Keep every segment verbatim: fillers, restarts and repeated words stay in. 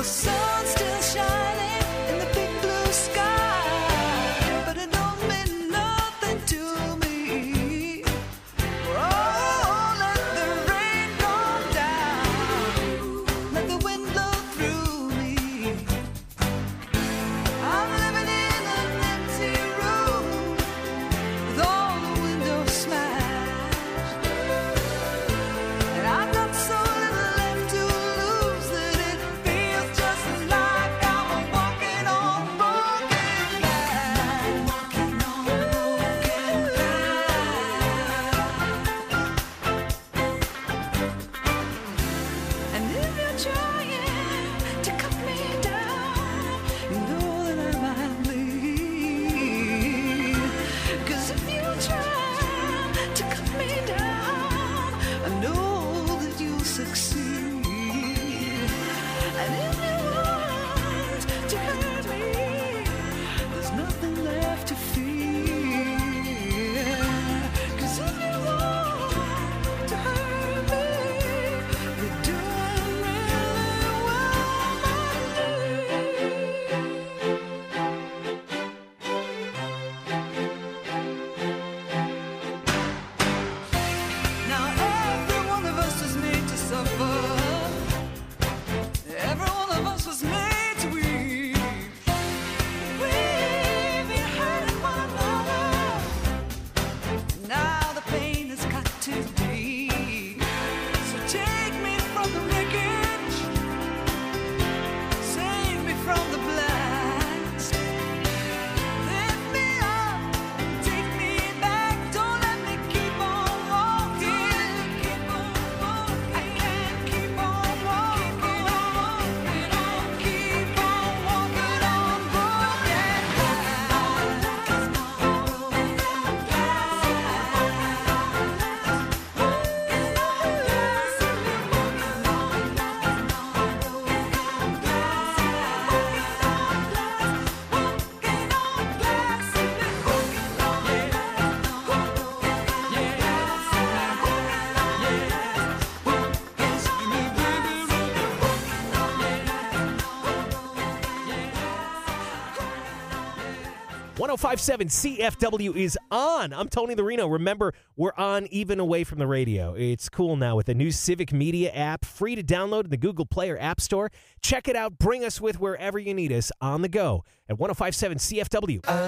one oh five point seven C F W is on. I'm Tony Lorino. Remember, we're on even away from the radio. It's cool now with the new Civic Media app, free to download in the Google Play or App Store. Check it out. Bring us with wherever you need us on the go at one oh five point seven C F W. I, I,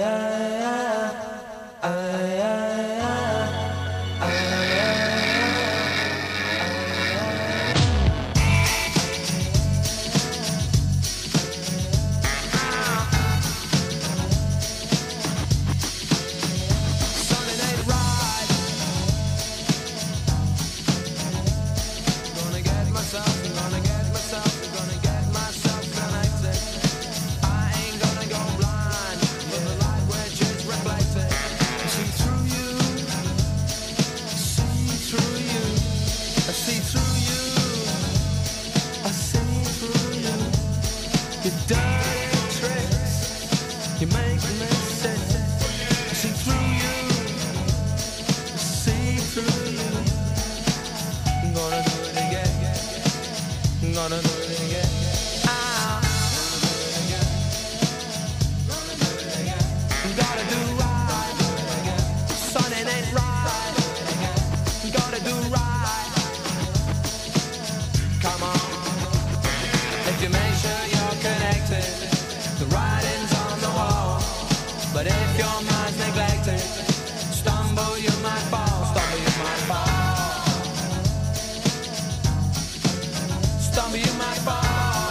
I, I, I, I. Gonna do it again. Ah. Gotta do right. Son, it ain't right. Gotta do right. Come on. If you make sure you're connected, the writing's on the wall. But if your mind's neglected, stumble you might fall. Stumble you might fall. Stumble you might fall.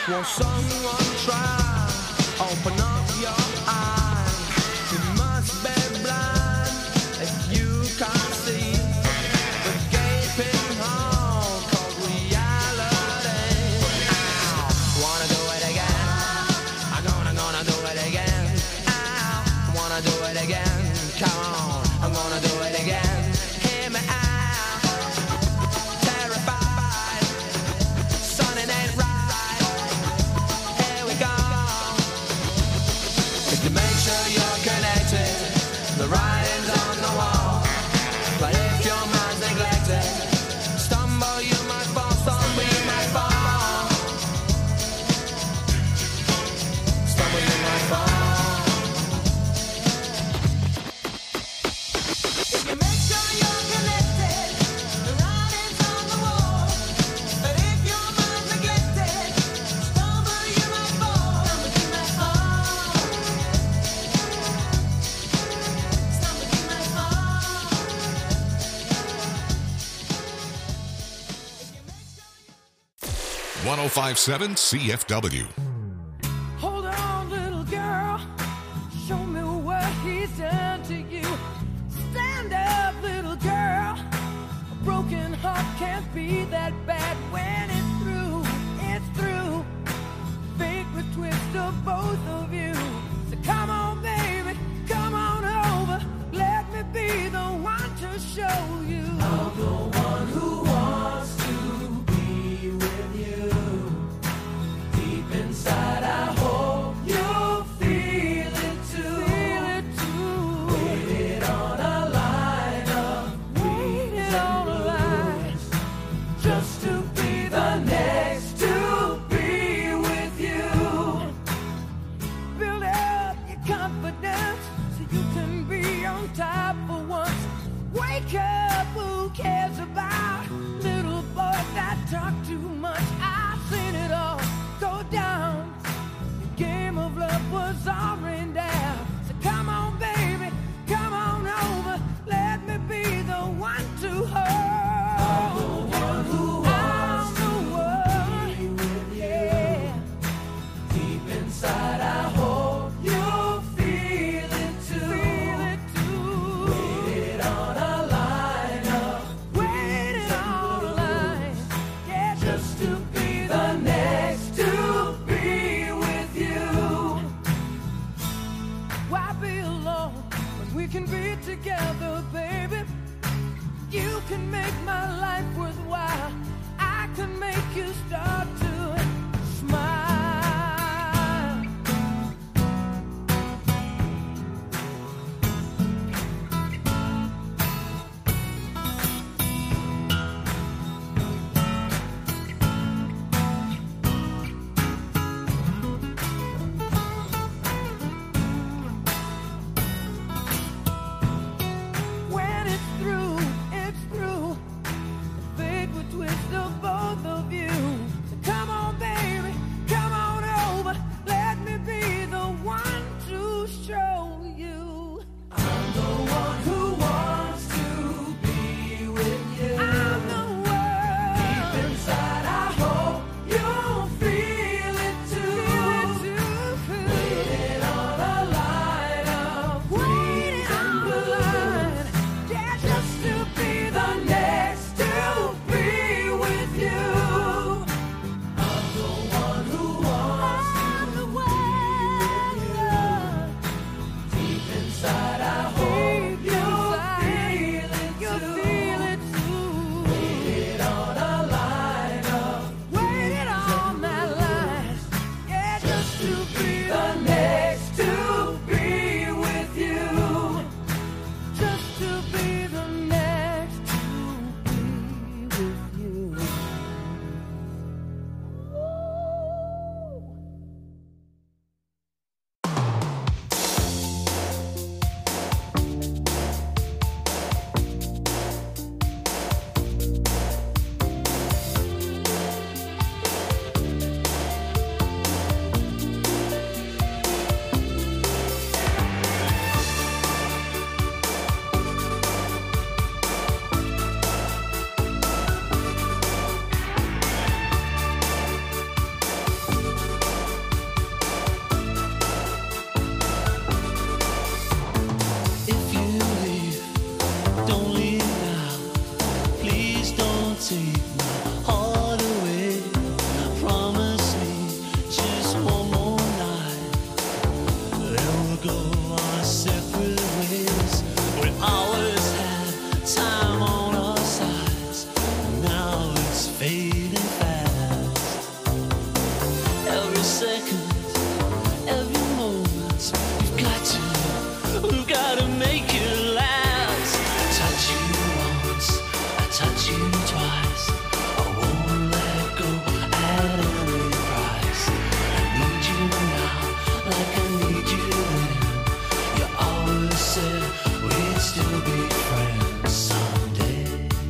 Won't someone try? Open up your eyes. You must be blind if you can't see the gaping hole called reality. Ow. Wanna do it again? I'm gonna, gonna do it again. Ow. Wanna do it again? Come on, I'm gonna do it again. Hear me out. Terrified. Son, it ain't right. Here we go. To make sure you're connected, the writing's on the wall. But if your mind's neglected, stumble you might fall, stumble you might fall. Stumble you might fall. If you make sure you're connected, the writing's on the wall. But if your mind's neglected, stumble you might fall. Stumble you might fall. Stumble you might fall. ten fifty-seven C F W. Hold on, little girl. Show me what he's done to you. Stand up, little girl. A broken heart can't be that bad when it's through. It's through. Fate would twist of both of you. So come on, baby. Come on over. Let me be the one to show you. I'm the one who wants to be with you. Deep inside. second, every moment. You've got to, we've got to make it last. I touch you once, I touch you twice. I won't let go at any price. I need you now, like I need you then. You always said we'd still be friends someday.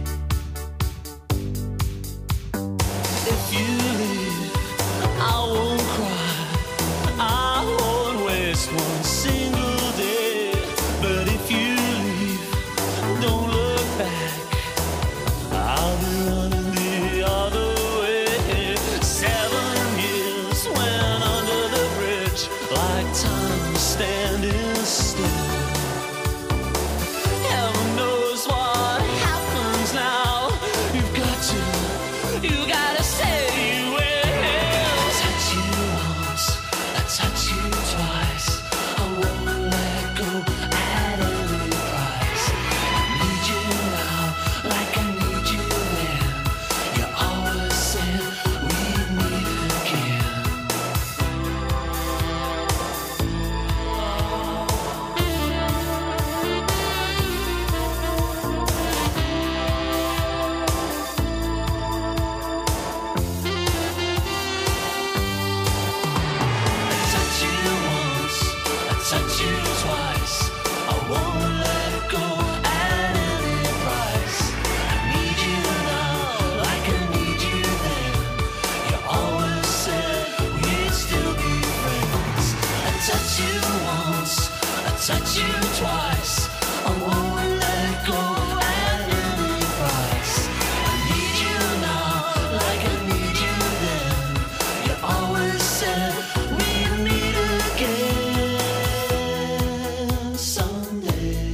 If you leave, I won't cry, I won't waste one single day. But if you leave, don't look back, I'll be running the other way. Seven years went under the bridge, like time standing still. Heaven knows what happens now. You've got to, you gotta say you will. I touch you once, I touch you twice. I won't let go at any price. I need you now, like I need you then. You always said we'd meet again. I touch you once, I touch you twice. I won't let go at any price. I need you now, like I need you then. You always said we'd still be friends. I touch you once, I touch you twice. I won't let go at any price. I need you now, like I need you then. You always said we'd meet again someday.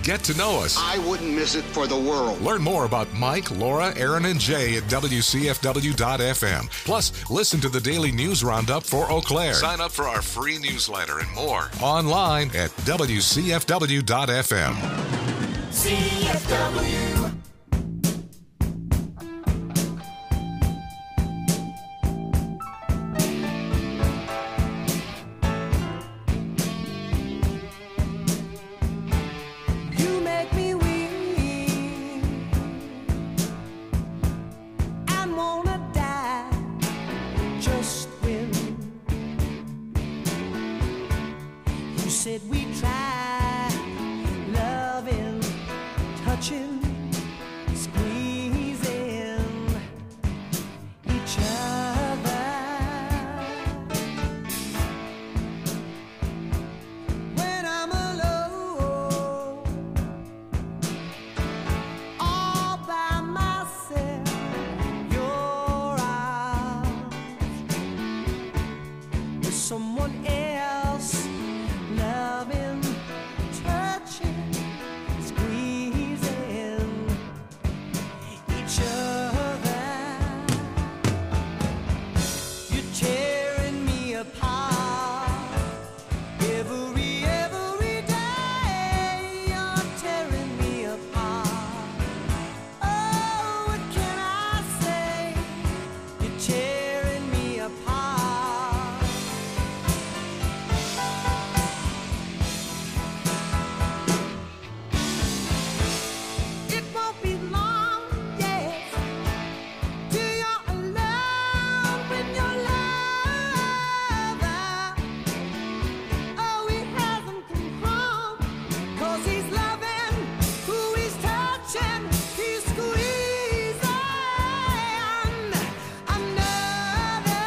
Get to know us. I wouldn't miss it for the world. Learn more about Mike, Laura, Aaron, and Jay at W C F W dot F M. Plus, listen to the daily news roundup for Eau Claire. Sign up for our free newsletter and more online at W C F W dot F M. C F W. You make me weak and wanna die just when you said we try loving, touching, squeezing each other. When I'm alone, all by myself, your arms with someone else, loving, touching, squeezing each other. You're tearing me apart every, every day. You're tearing me apart. Oh, what can I say? You're tearing me apart. It won't be long, yes, till you're alone with your lover. Oh, he hasn't come home, 'cause he's loving who he's touching, he's squeezing another.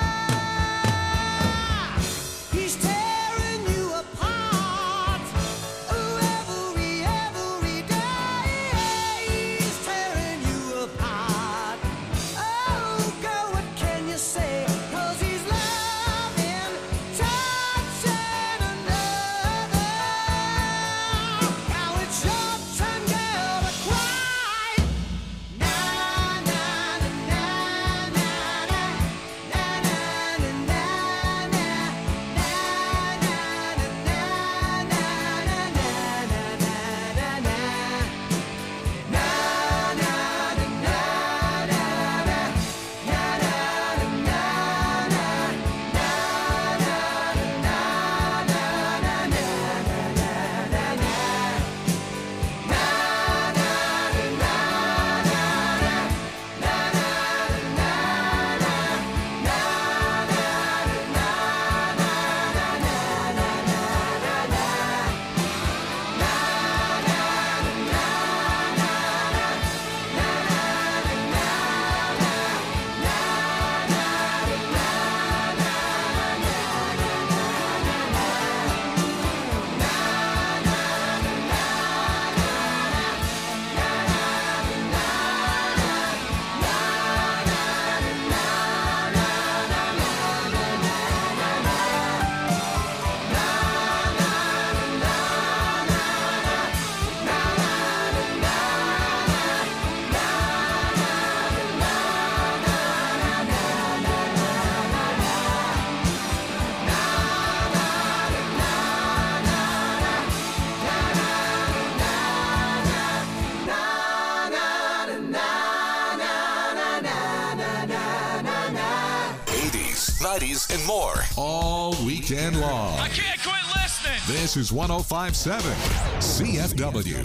He's tearing you apart. Oh, every, every day he's tearing you apart. Oh, girl, what can you say? 'Cause he's loving, touching another. Now it's your turn, girl, to cry. Na na na na na na na na na na na eighties, nineties, and more. All weekend long. I can't quit listening. This is one oh five point seven C F W.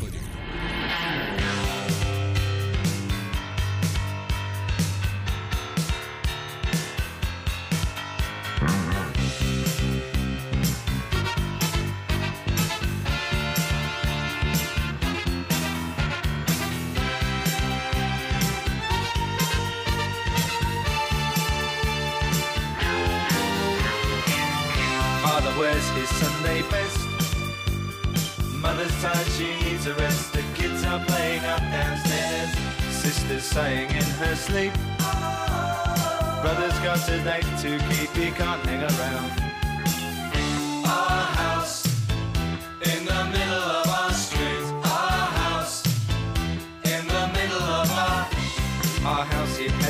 Father wears his Sunday best. Mother's tired, she needs a rest. The kids are playing up downstairs. Sister's sighing in her sleep. Brother's got a date to keep, he can't hang around. Our house in the middle of our street.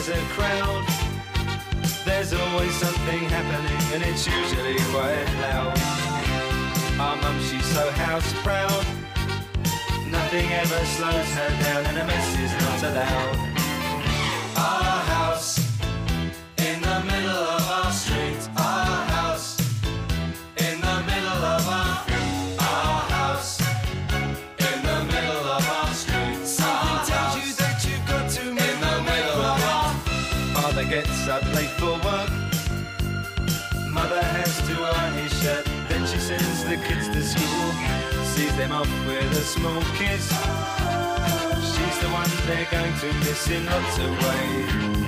there's a crowd, there's always something happening and it's usually quite loud. Our mum, she's so house proud, nothing ever slows her down and a mess is not allowed. Our house in the middle of our street, our house in the middle of our our house in the middle of our street. Something tells you that you've got to move in the middle of our. Father gets up late for work, mother has to iron his shirt, then she sends the kids to school, sees them off with a small kiss. She's the one they're going to miss in lots of ways.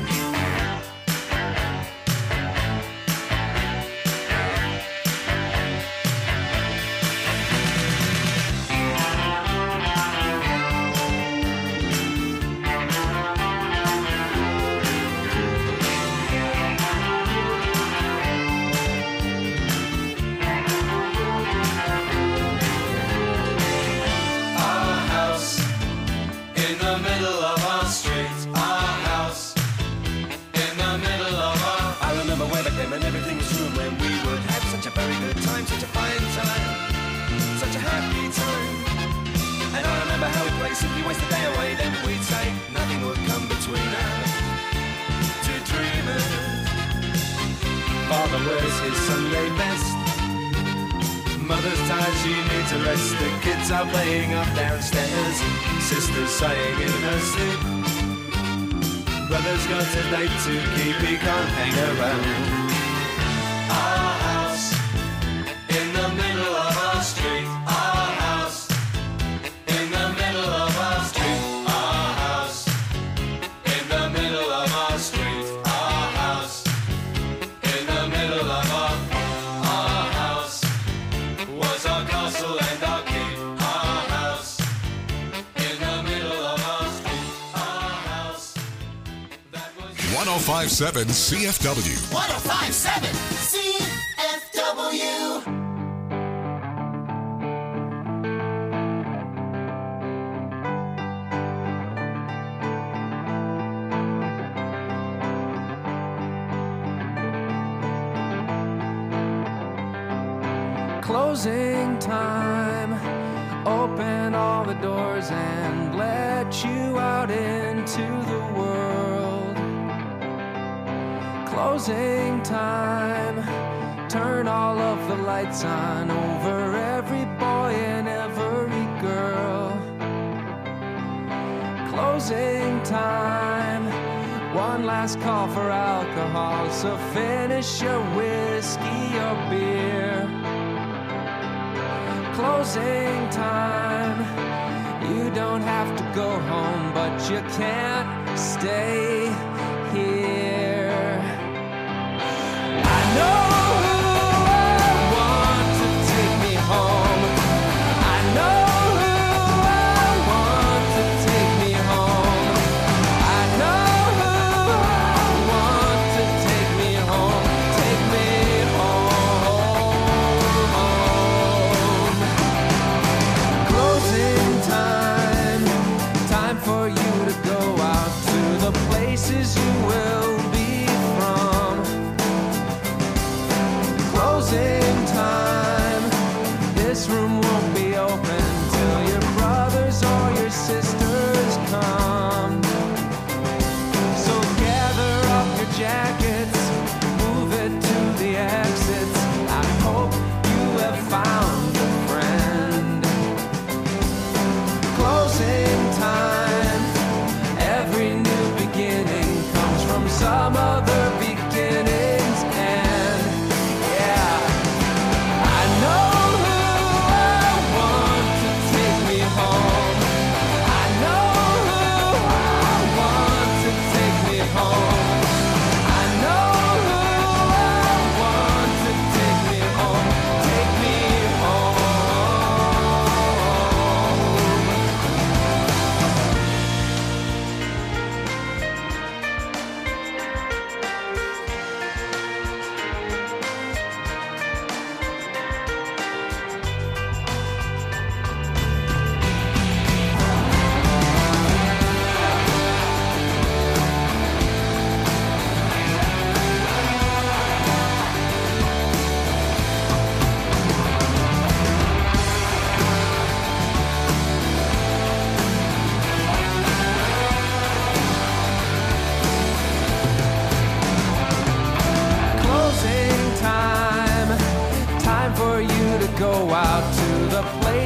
And everything was room when we would have such a very good time, such a fine time, such a happy time. And I remember how we played simply waste the day away, then we'd say nothing would come between us, two dreamers. Father wears his Sunday best, mother's tired, she needs a rest. The kids are playing up downstairs, sister's sighing in her sleep. Brother's got a date to keep, he can't hang around. Our house in the middle of our street, our house in the middle of our street, our house in the middle of our street, our house in the middle of our our house was our castle and our keep, our house in the middle of our street, our house. one oh five point seven C F W. one oh five point seven C F W. Closing time. Open all the doors and let you out into the world. Closing time. Turn all of the lights on over every boy and every girl. Closing time. One last call for alcohol, so finish your whiskey or beer. Closing time. You don't have to go home, but you can't stay here. I know who I want to take me home. I know who I want to take me home. I know who I want to take me home. Take me home. Closing time. Time for you to go out to the places you will be from. Closing time. This room won't be open till your brothers or your sisters come. So gather up your jackets, move it to the exits. I hope you have found a friend. Closing time. Every new beginning comes from some other beginning's end. Yeah, I know who I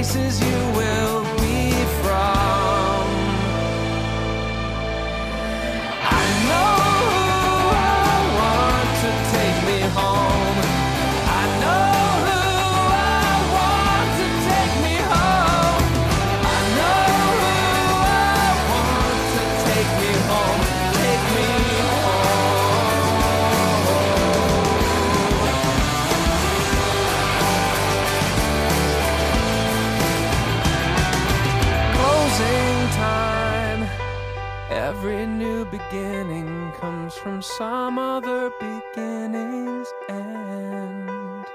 places you will be from. I know who I want to take me home. I know who I want to take me home. I know who I want to take me home. Take me time. Every new beginning comes from some other beginning's end.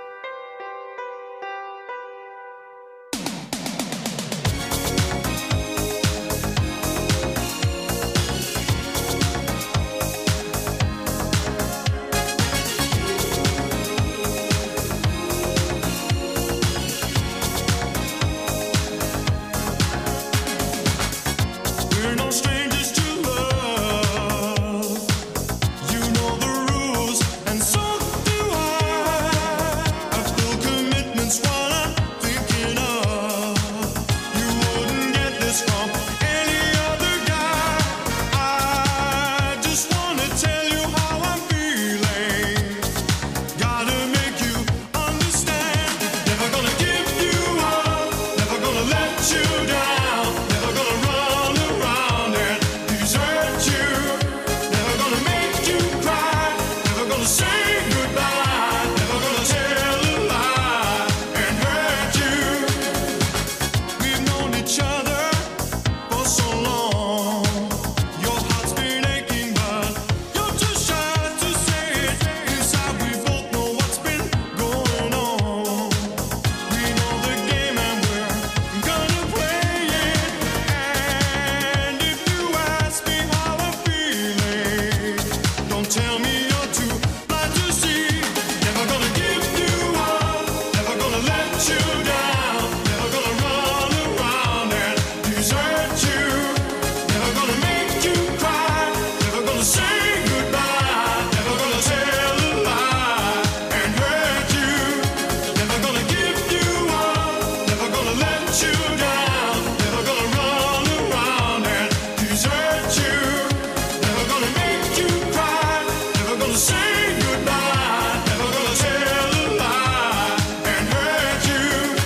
We're no strangers to love. You know the rules, and so do I. I feel commitment's what I'm thinking of. You wouldn't get this from any other guy. I just wanna tell you how I'm feeling. Gotta make you understand. Never gonna give you up. Never gonna let you down. Never gonna run around and desert you. Never gonna make you cry. Never gonna say goodbye. Never gonna tell a lie and hurt you. We've known each other for so long. Your heart's been aching, but you're too shy to say it. Inside we both know what's been going on. We know the game and we're gonna play it. And if you ask me how I'm feeling, don't tell me you're too blind to see. Never gonna give you up. Never gonna let you down. Never gonna run around and desert you. Never gonna make you cry. Never gonna say goodbye. Never gonna tell a lie and hurt you. Never gonna give you up. Never gonna let you down. Never gonna run around and desert you. Never gonna make you cry. Never gonna say goodbye. Never gonna tell a lie and hurt you.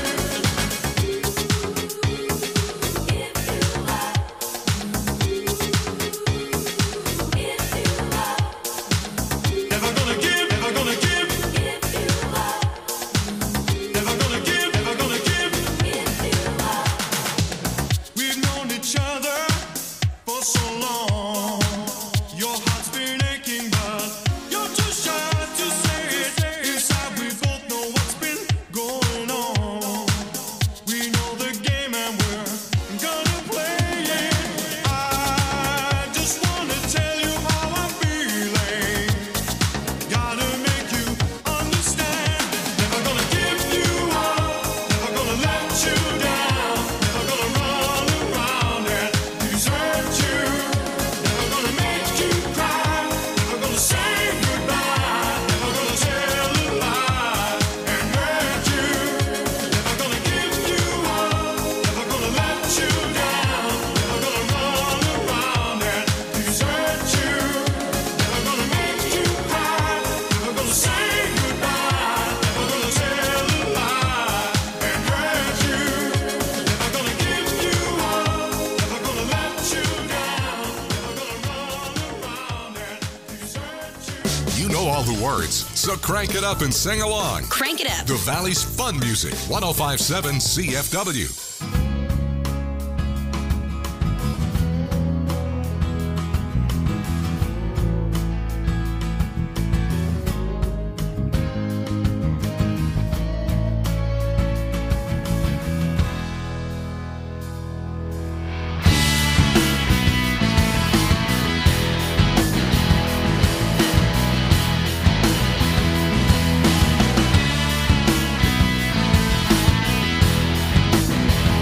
Never gonna give, never gonna give. Never gonna give, never gonna give. We've known each other for so long. Your heart's been aching, but you're too shy to say it. Inside we both know what's been going on. We know the game and we're gonna play it. I just wanna tell you how I'm feeling. Gotta make you understand. Never gonna give you up. Never gonna let you down. Never gonna run around and desert you. Never gonna make you cry. Never gonna say goodbye. Never gonna tell a lie and hurt you. Never gonna give you up. Never gonna let you down. Never gonna run around and desert you. Never gonna make you cry. Never gonna say goodbye. Never gonna tell a lie and hurt you. Never gonna give you up. Never gonna let you down. Never gonna run around and desert you. You know all the words, so crank it up and sing along. Crank it up. The Valley's fun music, one oh five point seven C F W. Never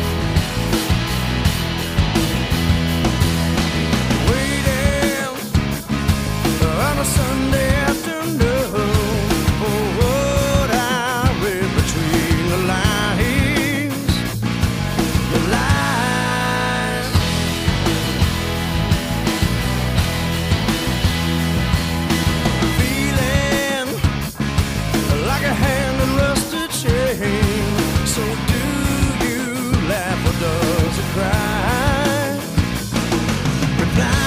So do you laugh or does it cry? Reply.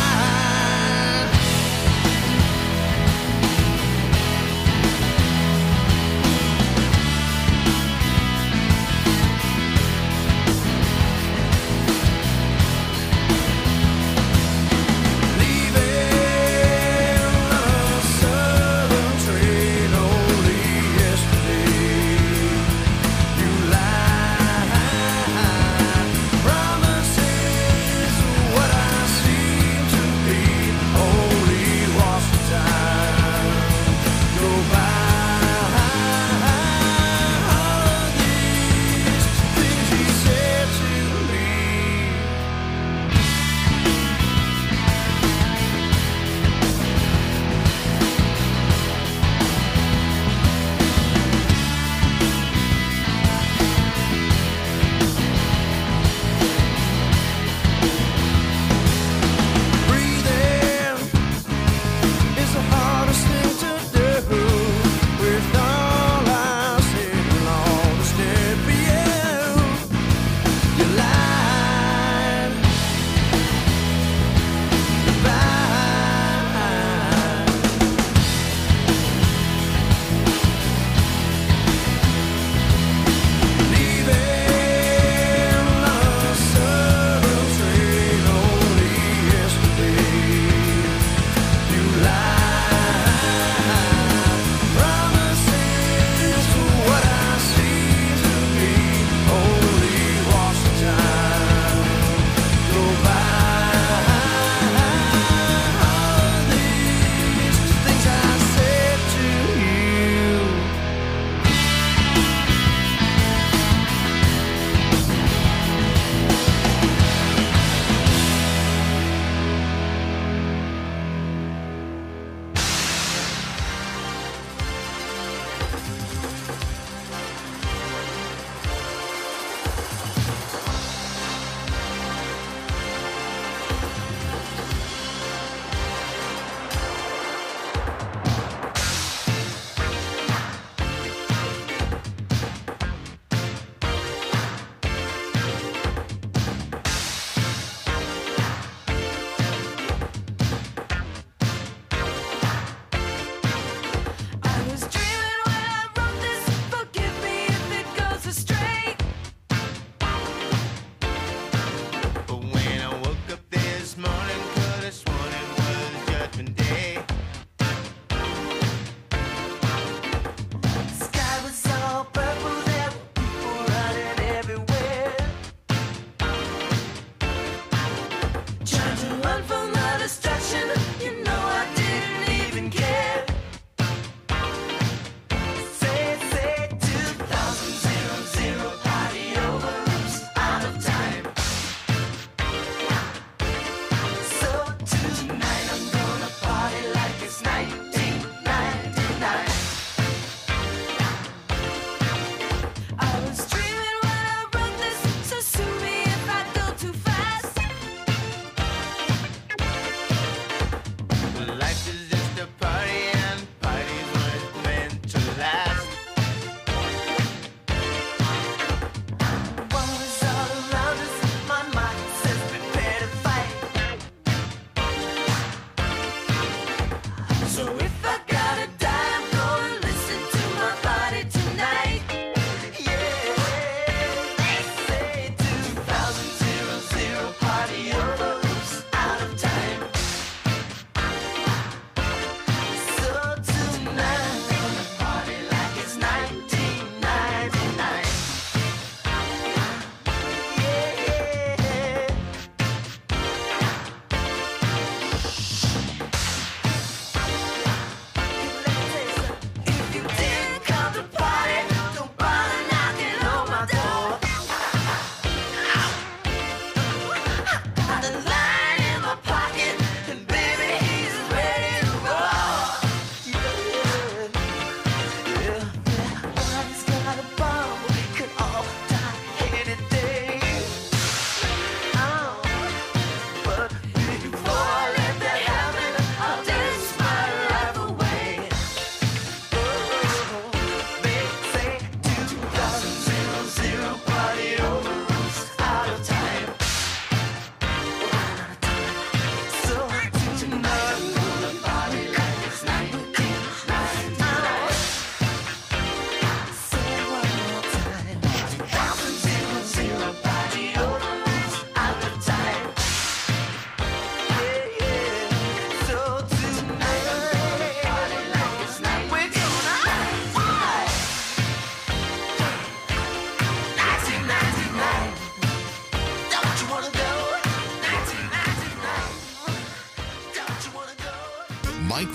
Lie.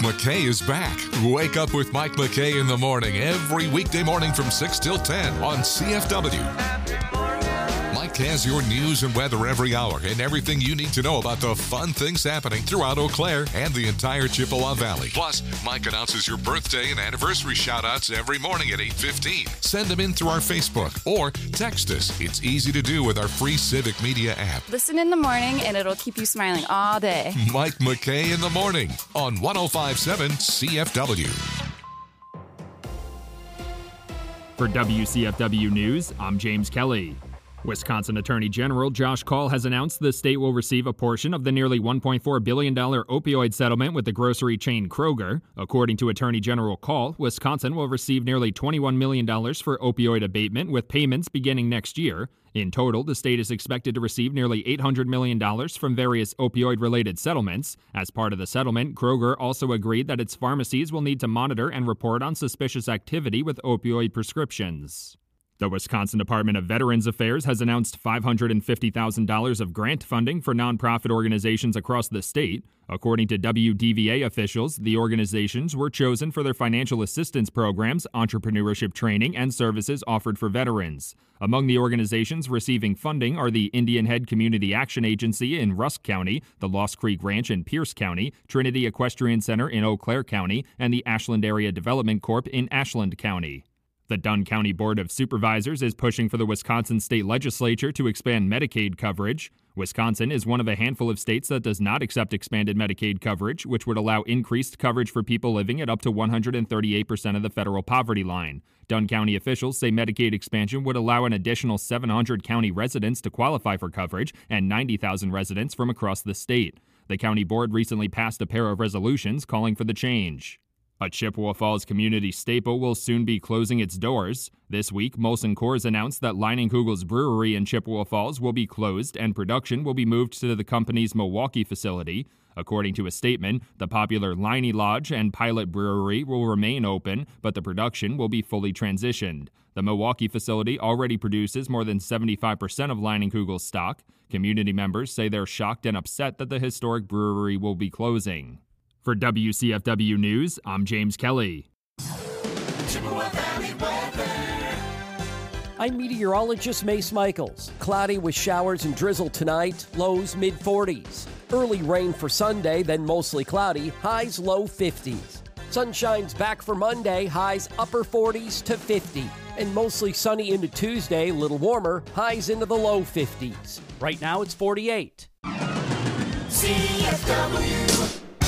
McKay is back. Wake up with Mike McKay in the morning every weekday morning from six till ten on C F W. Mike has your news and weather every hour and everything you need to know about the fun things happening throughout Eau Claire and the entire Chippewa Valley. Plus, Mike announces your birthday and anniversary shout-outs every morning at eight fifteen. Send them in through our Facebook or text us. It's easy to do with our free Civic Media app. Listen in the morning and it'll keep you smiling all day. Mike McKay in the morning on one oh five point seven C F W. For W C F W News, I'm James Kelly. Wisconsin Attorney General Josh Kaul has announced the state will receive a portion of the nearly one point four billion dollars opioid settlement with the grocery chain Kroger. According to Attorney General Kaul, Wisconsin will receive nearly twenty-one million dollars for opioid abatement, with payments beginning next year. In total, the state is expected to receive nearly eight hundred million dollars from various opioid-related settlements. As part of the settlement, Kroger also agreed that its pharmacies will need to monitor and report on suspicious activity with opioid prescriptions. The Wisconsin Department of Veterans Affairs has announced five hundred fifty thousand dollars of grant funding for nonprofit organizations across the state. According to W D V A officials, the organizations were chosen for their financial assistance programs, entrepreneurship training, and services offered for veterans. Among the organizations receiving funding are the Indian Head Community Action Agency in Rusk County, the Lost Creek Ranch in Pierce County, Trinity Equestrian Center in Eau Claire County, and the Ashland Area Development Corp in Ashland County. The Dunn County Board of Supervisors is pushing for the Wisconsin State Legislature to expand Medicaid coverage. Wisconsin is one of a handful of states that does not accept expanded Medicaid coverage, which would allow increased coverage for people living at up to one hundred thirty-eight percent of the federal poverty line. Dunn County officials say Medicaid expansion would allow an additional seven hundred county residents to qualify for coverage and ninety thousand residents from across the state. The county board recently passed a pair of resolutions calling for the change. A Chippewa Falls community staple will soon be closing its doors. This week, Molson Coors announced that Leinenkugel's brewery in Chippewa Falls will be closed and production will be moved to the company's Milwaukee facility. According to a statement, the popular Leinie Lodge and Pilot Brewery will remain open, but the production will be fully transitioned. The Milwaukee facility already produces more than seventy-five percent of Leinenkugel's stock. Community members say they're shocked and upset that the historic brewery will be closing. For W C F W News, I'm James Kelly. I'm meteorologist Mace Michaels. Cloudy with showers and drizzle tonight, lows mid forties. Early rain for Sunday, then mostly cloudy, highs low fifties. Sunshine's back for Monday, highs upper forties to fifty. And mostly sunny into Tuesday, a little warmer, highs into the low fifties. Right now it's forty-eight. C F W.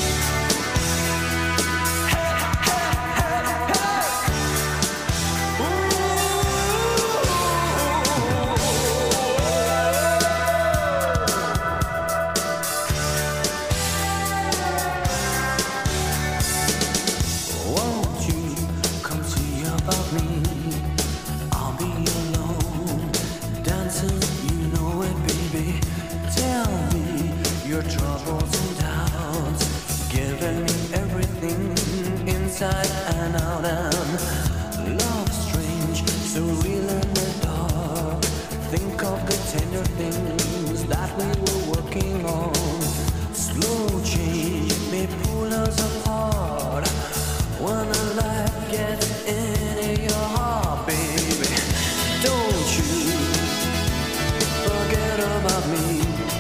Inside and out, and love strange, so real in the dark. Think of the tender things that we were working on. Slow change may pull us apart when the light gets into your heart, baby. Don't you forget about me.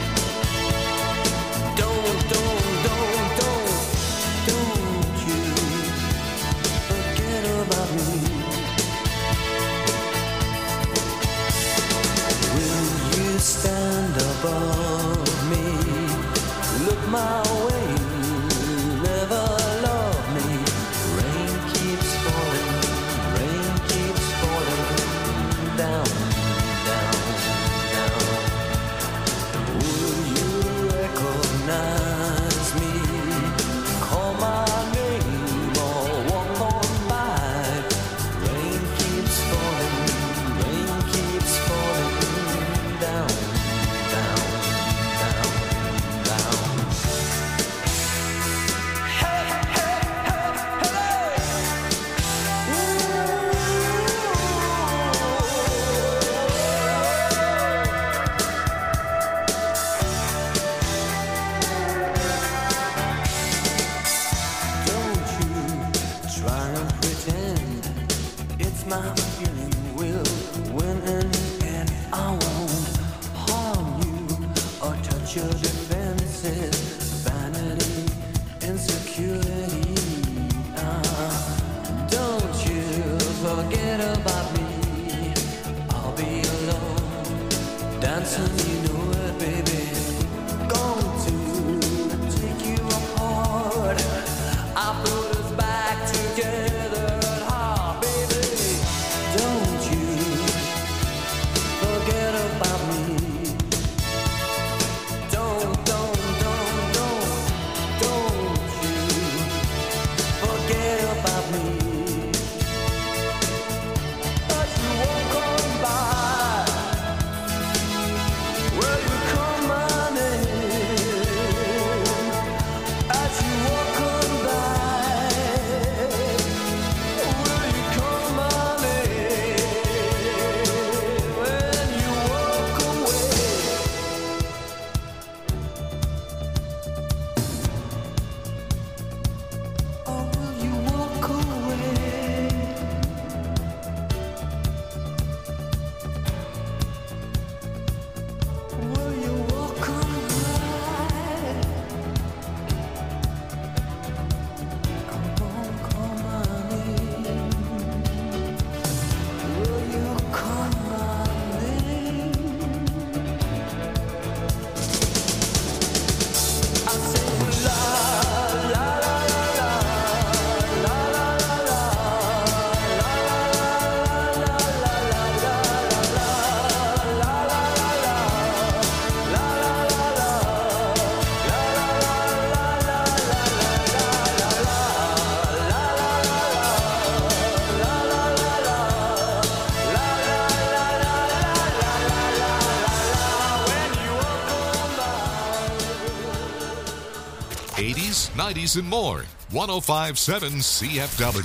Don't, don't, don't, don't, don't you about me. Will you stand above me? Look my way, never love me. Rain It's my feeling will win in the end. I won't harm you or touch your defenses. Vanity, insecurity. Uh, don't you forget about me. I'll be alone, dancing, you know it, baby. Going to take you apart. I put us back together at heart, baby. Don't you forget about me. Don't, don't, don't, don't, don't you forget about me. As you walk on by, will you call my name? As you walk on by, will you call my name? When you walk away, or will you walk away? Will you walk on by? I won't call my name. Will you call my name? I say la la la la la la la la eighties, nineties, and more. one oh five point seven C F W.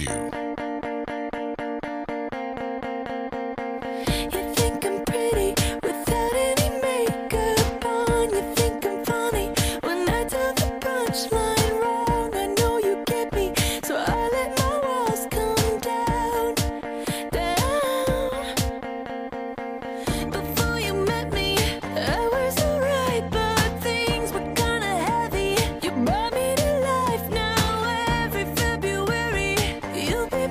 You think I'm pretty without any makeup on. You think I'm funny when I tell the punchline wrong. I know you get me, so I let my walls come down, down. Before you met me, I was alright, but things were kinda heavy. You brought me to life now. Every February, you'll be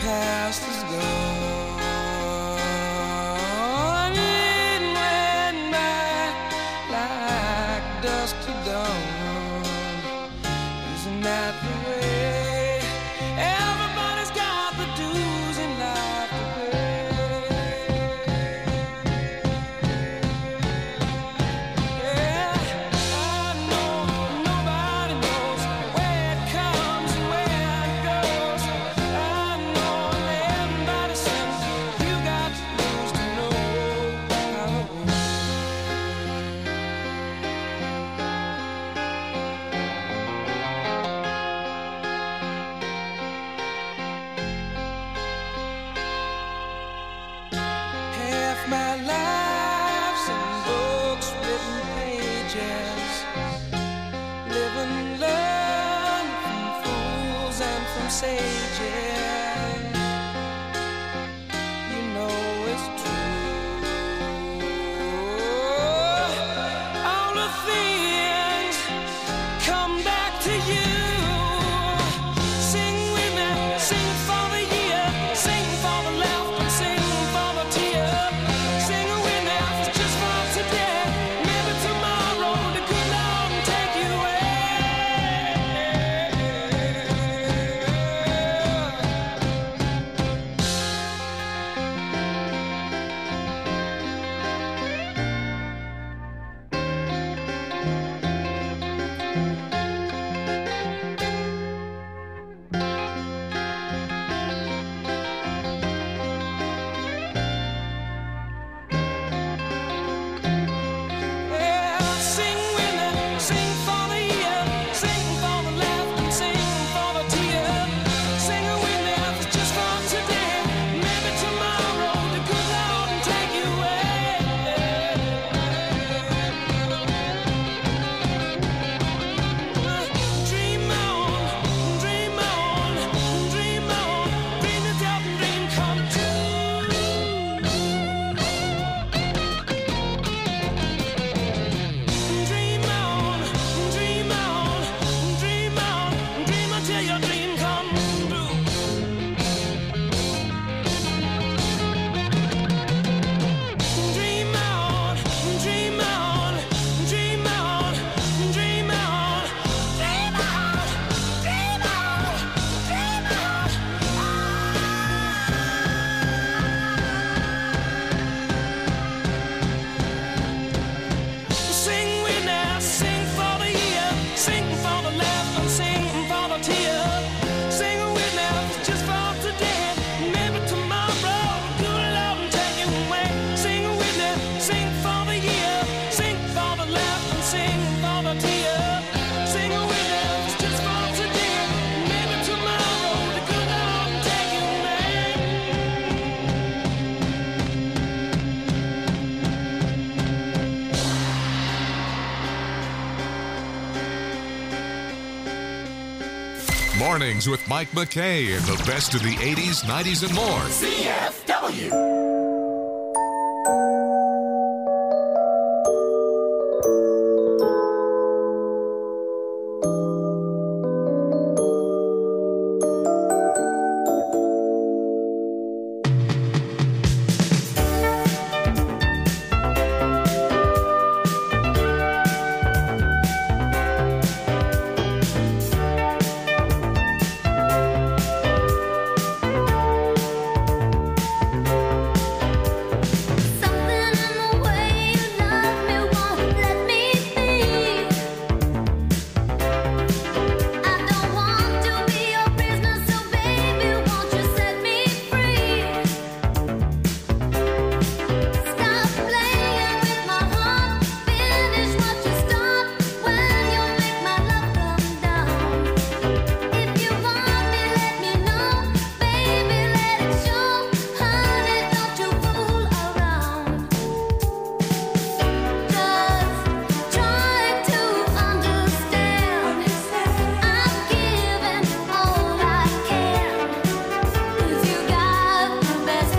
past is gone. It went by like dust to dawn. Isn't that the way? Everybody's got the dues in life to pay. Yeah, I know nobody knows where it comes and where it goes. I know everybody says you got to lose to know how it half my life's in books, written pages. Live and learn from fools and from sages. You know it's true. All the things come back to you. Sing with me, sing for the year, sing for the laugh and sing for the tear. Sing with me, it's just for today. Maybe tomorrow the good Lord will take you away. Yeah, sing with me, sing for the year, sing for the laugh and sing for the tear. Sing with me, it's just for today. Maybe tomorrow the good Lord will take you away. Dream on, dream on, dream on, dream yourself and dream come true. Dream on, dream on, dream on, dream until your dream come true. Dream on, dream on, dream on, dream on, dream on, dream on, dream on. Sing with me, sing for the year, sing for the laugh and sing for the tear. Sing with me, it's just for today. Maybe tomorrow, good Lord will take you away. Sing with me, sing for the year, sing for the laugh and sing for the tear. Sing with me, it's just for today. Maybe tomorrow, the good Lord will take you away. Mornings with Mike McKay and the best of the eighties, nineties, and more. C F W.